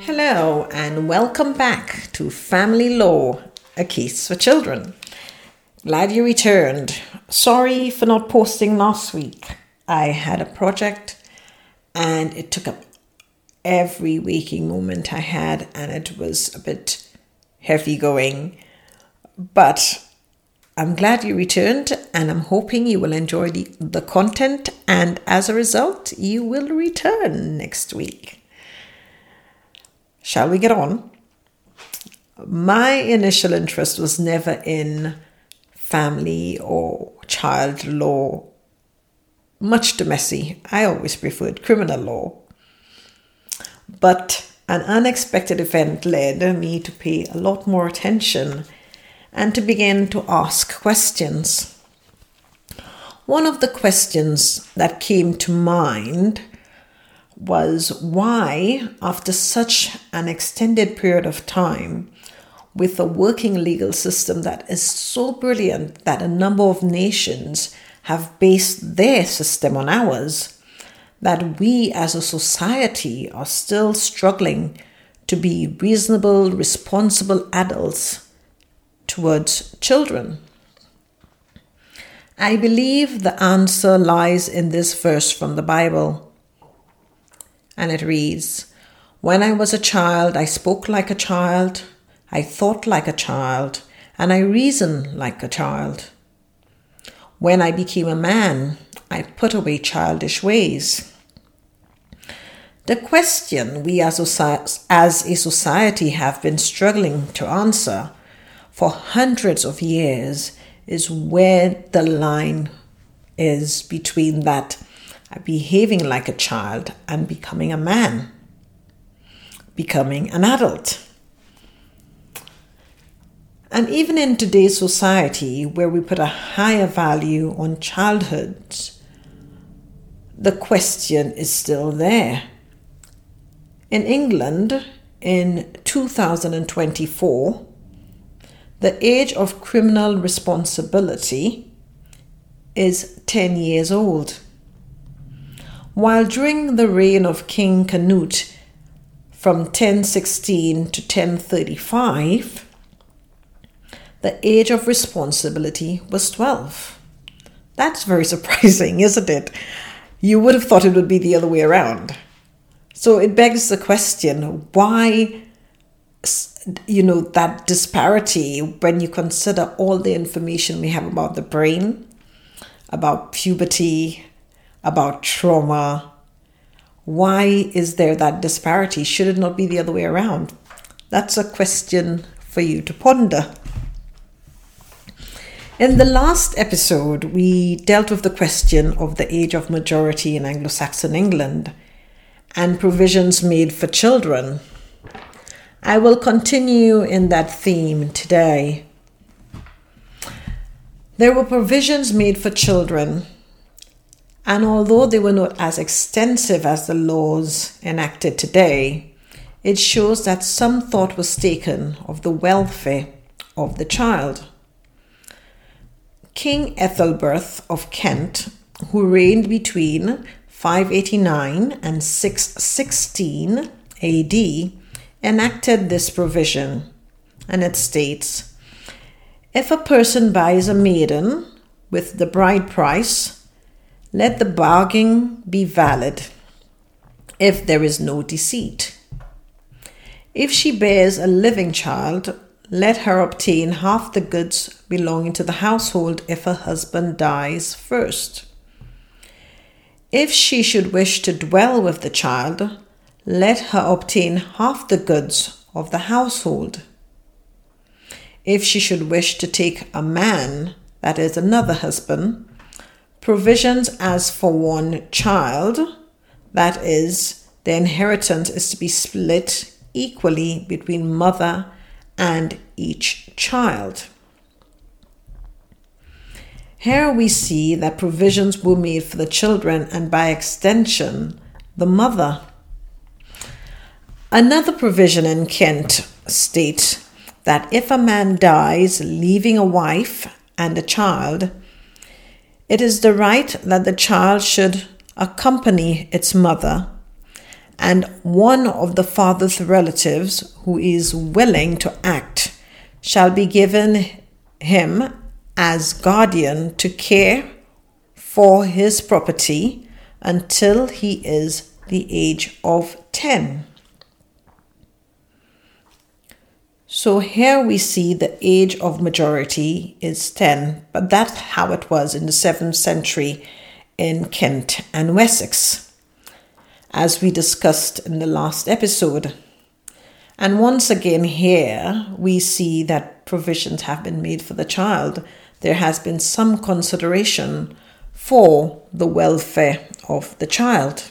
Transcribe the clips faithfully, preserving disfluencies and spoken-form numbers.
Hello and welcome back to Family Law, a case for children. Glad you returned. Sorry for not posting last week. I had a project and it took up every waking moment I had and it was a bit heavy going. But I'm glad you returned and I'm hoping you will enjoy the, the content, and as a result, you will return next week. Shall we get on? My initial interest was never in family or child law, much too messy. I always preferred criminal law. But an unexpected event led me to pay a lot more attention and to begin to ask questions. One of the questions that came to mind was why, after such an extended period of time, with a working legal system that is so brilliant that a number of nations have based their system on ours, that we as a society are still struggling to be reasonable, responsible adults towards children. I believe the answer lies in this verse from the Bible. And it reads, "When I was a child, I spoke like a child, I thought like a child, and I reasoned like a child. When I became a man, I put away childish ways." The question we as a, as a society have been struggling to answer for hundreds of years is where the line is between that behaving like a child and becoming a man, becoming an adult. And even in today's society, where we put a higher value on childhood, the question is still there. In England, in two thousand twenty-four, the age of criminal responsibility is ten years old. While during the reign of King Canute from ten sixteen to ten thirty-five, the age of responsibility was twelve. That's very surprising, isn't it? You would have thought it would be the other way around. So it begs the question, why, you know, that disparity when you consider all the information we have about the brain, about puberty, about trauma? Why is there that disparity? Should it not be the other way around? That's a question for you to ponder. In the last episode, we dealt with the question of the age of majority in Anglo-Saxon England and provisions made for children. I will continue in that theme today. There were provisions made for children, and although they were not as extensive as the laws enacted today, it shows that some thought was taken of the welfare of the child. King Ethelberth of Kent, who reigned between five eighty-nine and six sixteen A D, enacted this provision, and it states, "If a person buys a maiden with the bride price, let the bargain be valid, if there is no deceit. If she bears a living child, let her obtain half the goods belonging to the household if her husband dies first. If she should wish to dwell with the child, let her obtain half the goods of the household. If she should wish to take a man, that is another husband, provisions as for one child, that is, the inheritance is to be split equally between mother and each child." Here we see that provisions were made for the children and by extension, the mother. Another provision in Kent states that if a man dies leaving a wife and a child, it is the right that the child should accompany its mother and one of the father's relatives who is willing to act shall be given him as guardian to care for his property until he is the age of ten. So here we see the age of majority is ten, but that's how it was in the seventh century in Kent and Wessex, as we discussed in the last episode. And once again here, we see that provisions have been made for the child. There has been some consideration for the welfare of the child.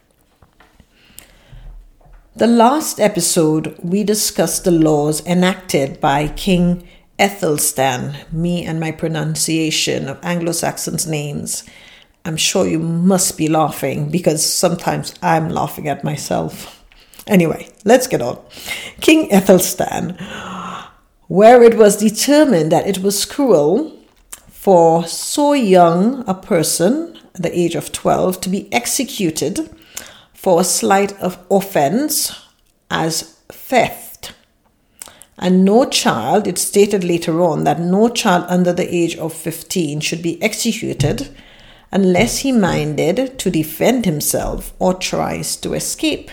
The last episode, we discussed the laws enacted by King Ethelstan. Me and my pronunciation of Anglo-Saxons names. I'm sure you must be laughing because sometimes I'm laughing at myself. Anyway, let's get on. King Ethelstan, where it was determined that it was cruel for so young a person, at the age of twelve, to be executed for a slight of offense as theft. And no child, it's stated later on that no child under the age of fifteen should be executed unless he minded to defend himself or tries to escape.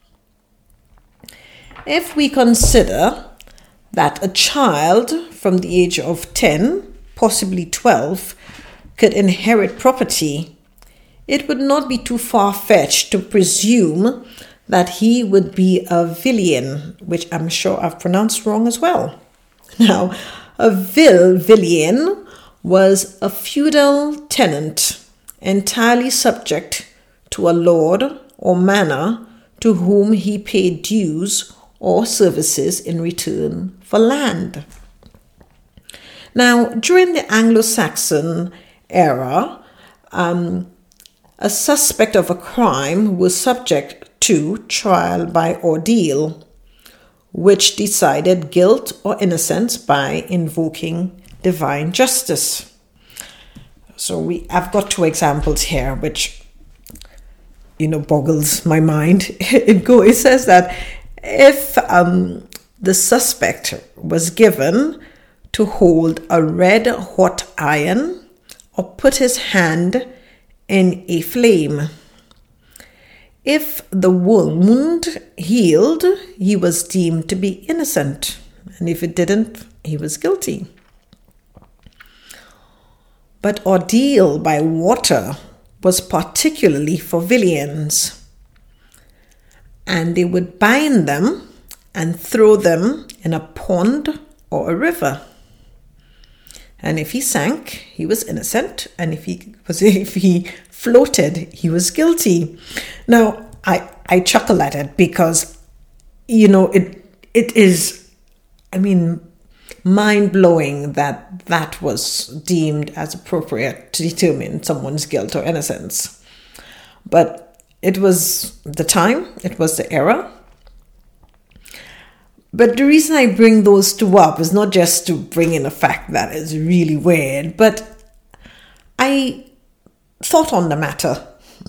If we consider that a child from the age of ten, possibly twelve, could inherit property, it would not be too far-fetched to presume that he would be a villein, which I'm sure I've pronounced wrong as well. Now, a vil, villein, was a feudal tenant entirely subject to a lord or manor to whom he paid dues or services in return for land. Now, during the Anglo-Saxon era, um, a suspect of a crime was subject to trial by ordeal, which decided guilt or innocence by invoking divine justice. So we, I've got two examples here, which, you know, boggles my mind. It, go, it says that if um, the suspect was given to hold a red hot iron or put his hand in a flame, if the wound healed, he was deemed to be innocent, and if it didn't, he was guilty. But ordeal by water was particularly for villeins, and they would bind them and throw them in a pond or a river. And if he sank, he was innocent, and if he was if he floated, he was guilty. Now, I, I chuckle at it because, you know, it it is, I mean, mind-blowing that that was deemed as appropriate to determine someone's guilt or innocence. But it was the time, it was the era. But the reason I bring those two up is not just to bring in a fact that is really weird, but I thought on the matter.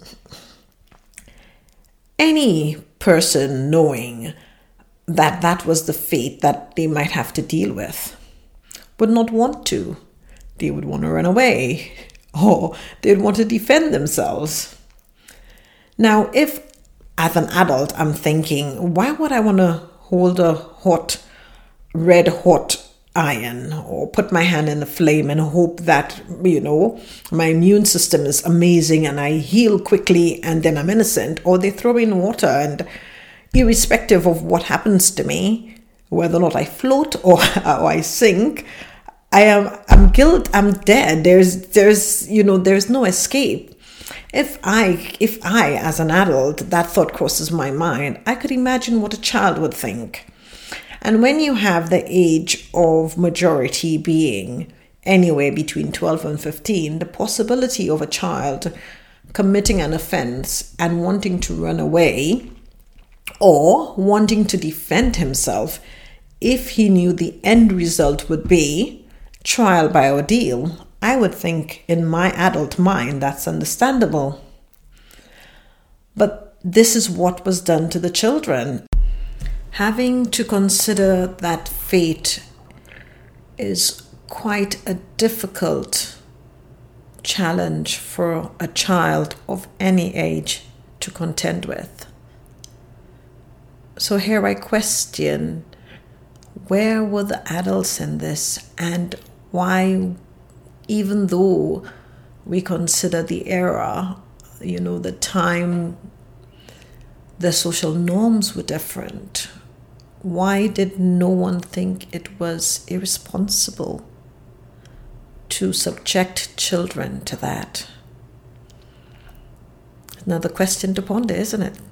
Any person knowing that that was the fate that they might have to deal with would not want to. They would want to run away, or they'd want to defend themselves. Now, if as an adult I'm thinking, why would I want to hold a hot, red hot iron or put my hand in the flame and hope that, you know, my immune system is amazing and I heal quickly and then I'm innocent? Or they throw in water, and irrespective of what happens to me, whether or not I float or, or I sink, I am I'm guilt, I'm dead. There's there's you know there's no escape. If I, if I, as an adult, that thought crosses my mind, I could imagine what a child would think. And when you have the age of majority being anywhere between twelve and fifteen, the possibility of a child committing an offense and wanting to run away or wanting to defend himself, if he knew the end result would be trial by ordeal, I would think in my adult mind that's understandable. But this is what was done to the children. Having to consider that fate is quite a difficult challenge for a child of any age to contend with. So here I question, where were the adults in this, and why, even though we consider the era, you know, the time, the social norms were different, why did no one think it was irresponsible to subject children to that? Another question to ponder, isn't it?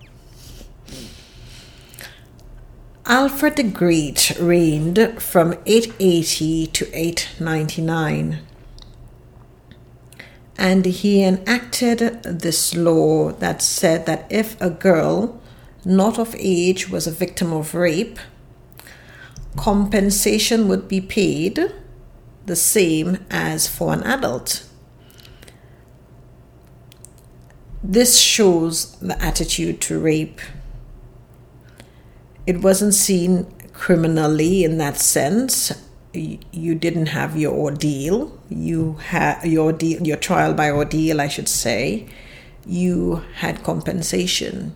Alfred the Great reigned from eight eighty to eight ninety-nine, and he enacted this law that said that if a girl not of age was a victim of rape, compensation would be paid the same as for an adult. This shows the attitude to rape. It wasn't seen criminally in that sense. You didn't have your ordeal. You had your ordeal, your trial by ordeal, I should say. You had compensation.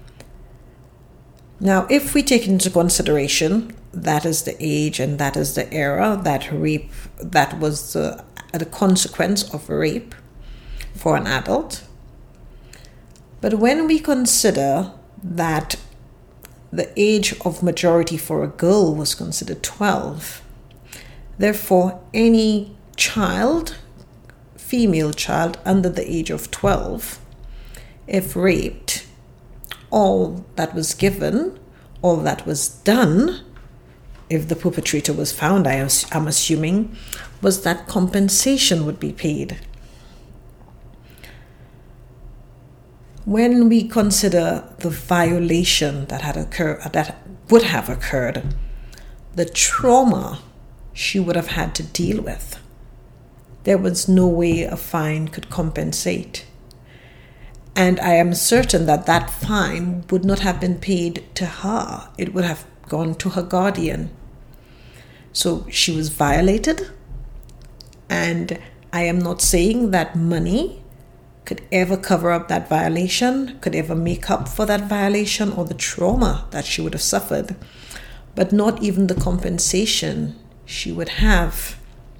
Now, if we take into consideration that is the age and that is the era that rape, that was the, the consequence of rape for an adult. But when we consider that the age of majority for a girl was considered twelve, therefore any child, female child under the age of twelve, if raped, all that was given, all that was done, if the perpetrator was found, I am assuming, was that compensation would be paid. When we consider the violation that had occurred, that would have occurred, the trauma she would have had to deal with, there was no way a fine could compensate. And I am certain that that fine would not have been paid to her. It would have gone to her guardian. So she was violated. And I am not saying that money could ever cover up that violation, could ever make up for that violation or the trauma that she would have suffered, but not even the compensation she would have.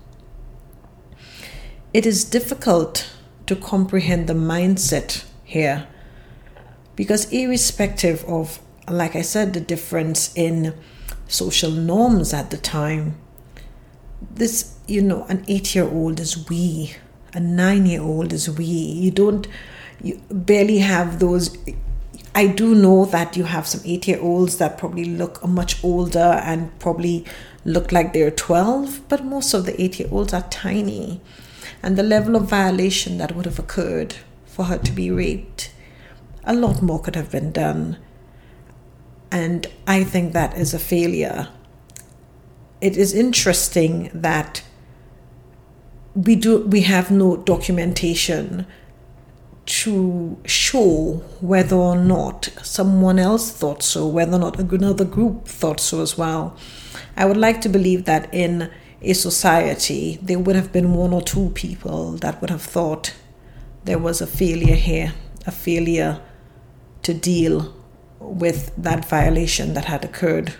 It is difficult to comprehend the mindset here, because irrespective of, like I said, the difference in social norms at the time, this, you know, an eight-year-old is we. A nine-year-old is we. You don't, you barely have those. I do know that you have some eight-year-olds that probably look much older and probably look like they're twelve, but most of the eight-year-olds are tiny. And the level of violation that would have occurred for her to be raped, a lot more could have been done. And I think that is a failure. It is interesting that we do we have no documentation to show whether or not someone else thought so, whether or not another group thought so as well. I would like to believe that in a society there would have been one or two people that would have thought there was a failure here, a failure to deal with that violation that had occurred.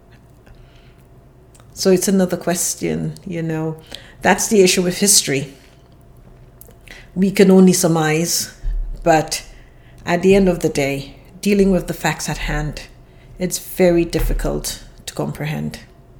So it's another question, you know. That's the issue with history. We can only surmise, but at the end of the day, dealing with the facts at hand, it's very difficult to comprehend.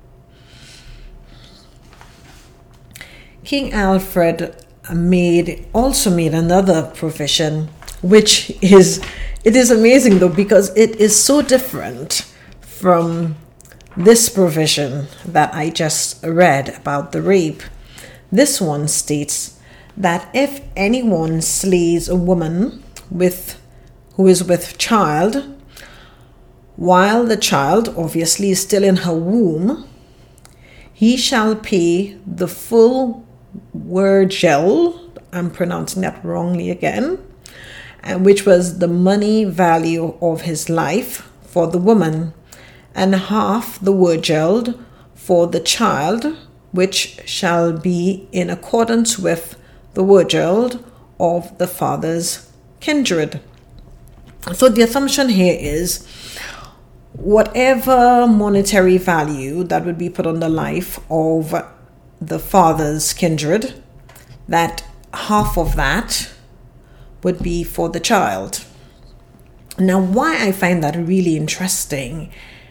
King Alfred made also made another provision, which is, it is amazing though, because it is so different from this provision that I just read about the rape. This one states that if anyone slays a woman with who is with child, while the child obviously is still in her womb, he shall pay the full wergel, I'm pronouncing that wrongly again, and which was the money value of his life for the woman, and half the wergeld for the child, which shall be in accordance with the wergeld of the father's kindred. So the assumption here is whatever monetary value that would be put on the life of the father's kindred, that half of that would be for the child. Now, why I find that really interesting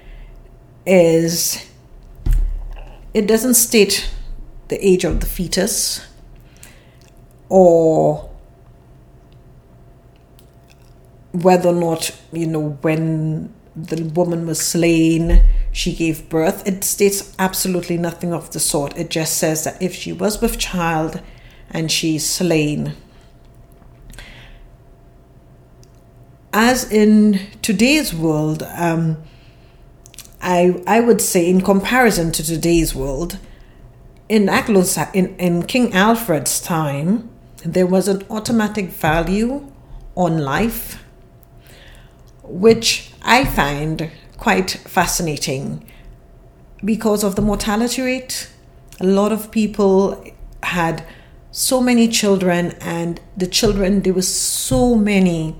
is it doesn't state the age of the fetus or whether or not, you know, when the woman was slain, she gave birth. It states absolutely nothing of the sort. It just says that if she was with child and she's slain. As in today's world, um, I I would say in comparison to today's world, in Anglo in, in King Alfred's time, there was an automatic value on life, which I find quite fascinating because of the mortality rate. A lot of people had so many children, and the children, there was so many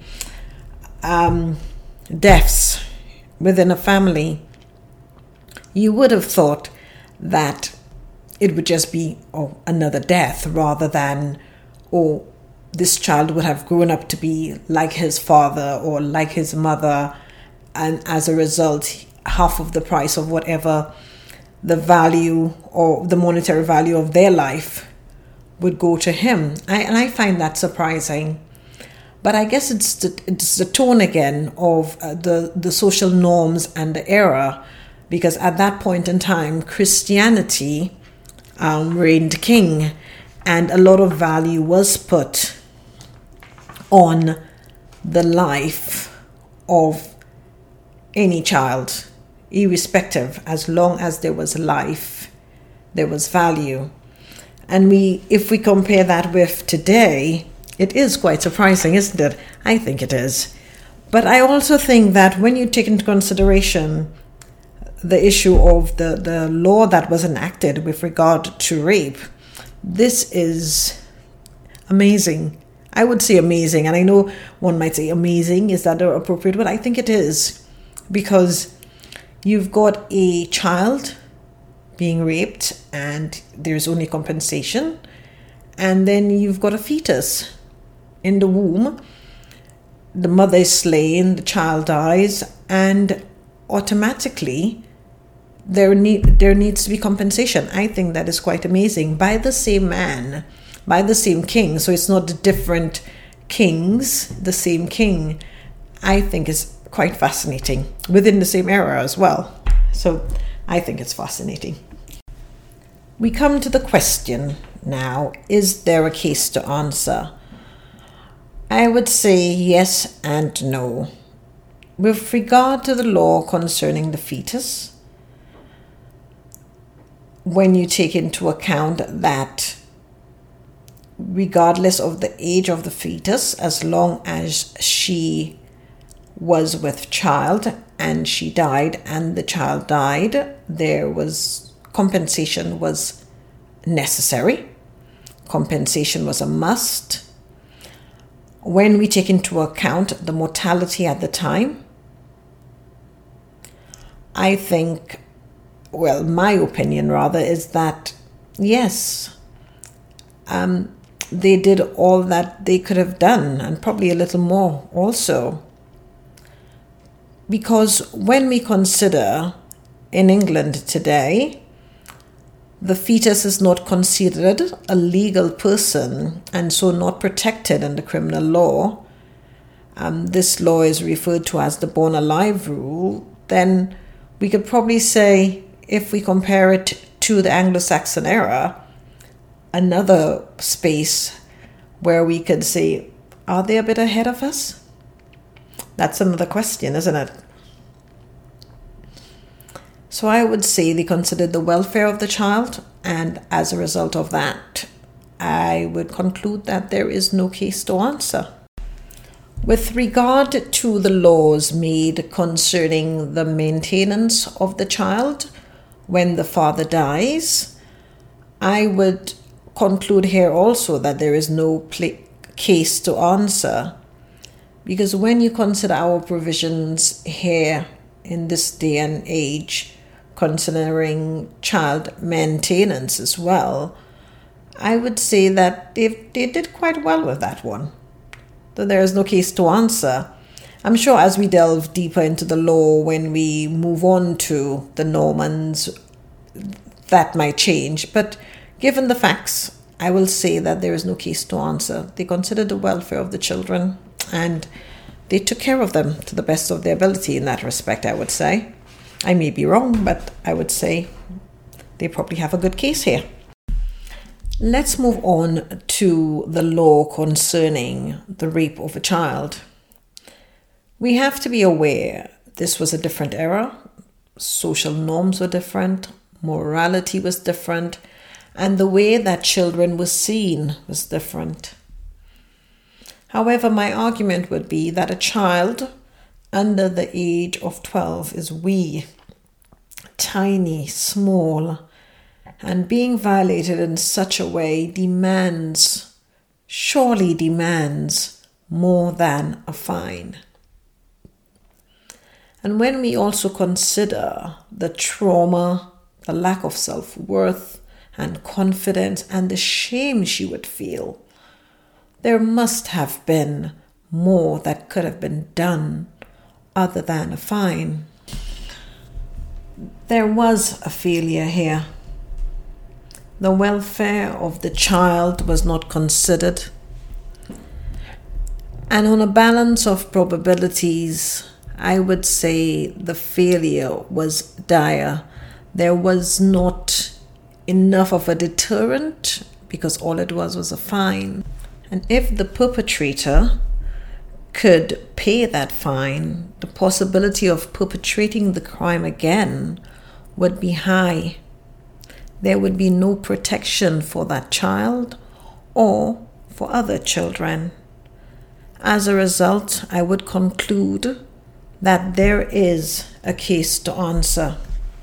um, deaths within a family. You would have thought that it would just be oh, another death rather than, oh, this child would have grown up to be like his father or like his mother, and as a result, half of the price of whatever the value or the monetary value of their life would go to him. I, and I find that surprising. But I guess it's the, it's the tone again of uh, the, the social norms and the era, because at that point in time, Christianity um, reigned king, and a lot of value was put on the life of any child, irrespective. As long as there was life, there was value. And we, if we compare that with today, it is quite surprising, isn't it? I think it is. But I also think that when you take into consideration the issue of the, the law that was enacted with regard to rape, this is amazing. I would say amazing, and I know one might say amazing, is that appropriate? But I think it is, because you've got a child being raped and there's only compensation, and then you've got a fetus in the womb. The mother is slain, the child dies, and automatically there need there needs to be compensation. I think that is quite amazing, by the same man, by the same king. So it's not the different kings, the same king. I think is quite fascinating, within the same era as well. So I think it's fascinating. We come to the question now, is there a case to answer? I would say yes and no. With regard to the law concerning the fetus, when you take into account that regardless of the age of the fetus, as long as she was with child and she died and the child died, there was compensation was necessary. Compensation was a must. When we take into account the mortality at the time, I think, well, my opinion rather is that yes, um, they did all that they could have done, and probably a little more also. Because when we consider in England today, the fetus is not considered a legal person and so not protected in the criminal law. Um, this law is referred to as the born alive rule. Then we could probably say, if we compare it to the Anglo-Saxon era, another space where we could say, are they a bit ahead of us? That's another question, isn't it? So I would say they considered the welfare of the child, and as a result of that, I would conclude that there is no case to answer. With regard to the laws made concerning the maintenance of the child when the father dies, I would conclude here also that there is no pl- case to answer, because when you consider our provisions here in this day and age, considering child maintenance as well, I would say that they they did quite well with that one. Though there is no case to answer. I'm sure as we delve deeper into the law, when we move on to the Normans, that might change. But given the facts, I will say that there is no case to answer. They considered the welfare of the children and they took care of them to the best of their ability in that respect, I would say. I may be wrong, but I would say they probably have a good case here. Let's move on to the law concerning the rape of a child. We have to be aware this was a different era. Social norms were different, morality was different, and the way that children were seen was different. However, my argument would be that a child under the age of twelve is wee, tiny, small, and being violated in such a way demands, surely demands, more than a fine. And when we also consider the trauma, the lack of self-worth and confidence, and the shame she would feel, there must have been more that could have been done other than a fine. There was a failure here. The welfare of the child was not considered. And on a balance of probabilities, I would say the failure was dire. There was not enough of a deterrent because all it was was a fine. And if the perpetrator could pay that fine, the possibility of perpetrating the crime again would be high. There would be no protection for that child or for other children. As a result, I would conclude that there is a case to answer.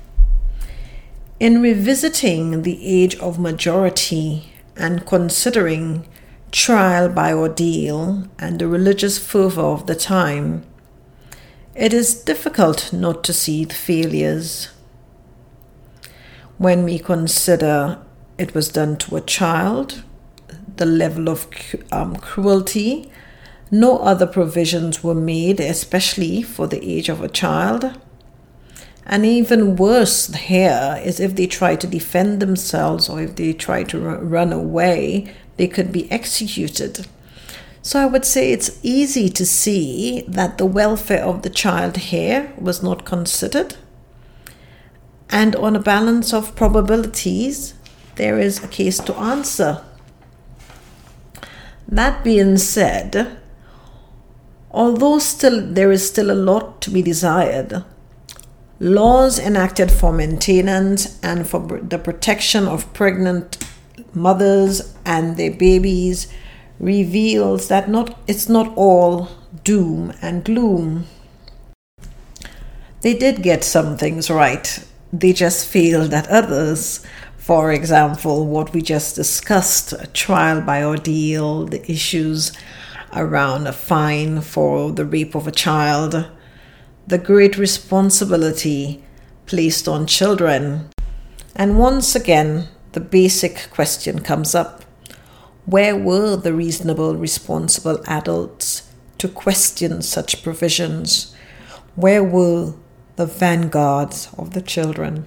In revisiting the age of majority and considering trial by ordeal and the religious fervor of the time, it is difficult not to see the failures. When we consider it was done to a child, the level of um, cruelty, no other provisions were made, especially for the age of a child. And even worse here is if they try to defend themselves or if they try to r- run away, they could be executed. So I would say it's easy to see that the welfare of the child here was not considered. And on a balance of probabilities, there is a case to answer. That being said, although still there is still a lot to be desired, laws enacted for maintenance and for the protection of pregnant mothers and their babies reveals that not it's not all doom and gloom. They did get some things right. They just failed at others. For example, what we just discussed, a trial by ordeal, the issues around a fine for the rape of a child, the great responsibility placed on children. And once again, the basic question comes up. Where were the reasonable, responsible adults to question such provisions? Where were the vanguards of the children?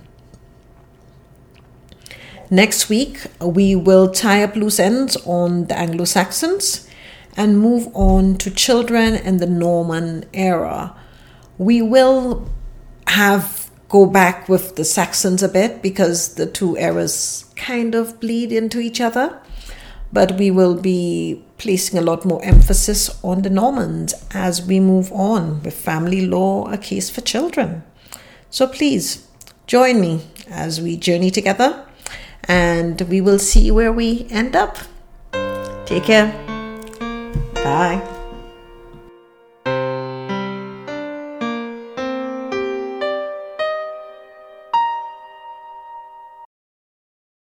Next week, we will tie up loose ends on the Anglo-Saxons and move on to children in the Norman era. We will have go back with the Saxons a bit because the two eras kind of bleed into each other, but we will be placing a lot more emphasis on the Normans as we move on with family law, a case for children. So please join me as we journey together and we will see where we end up. Take care. Bye.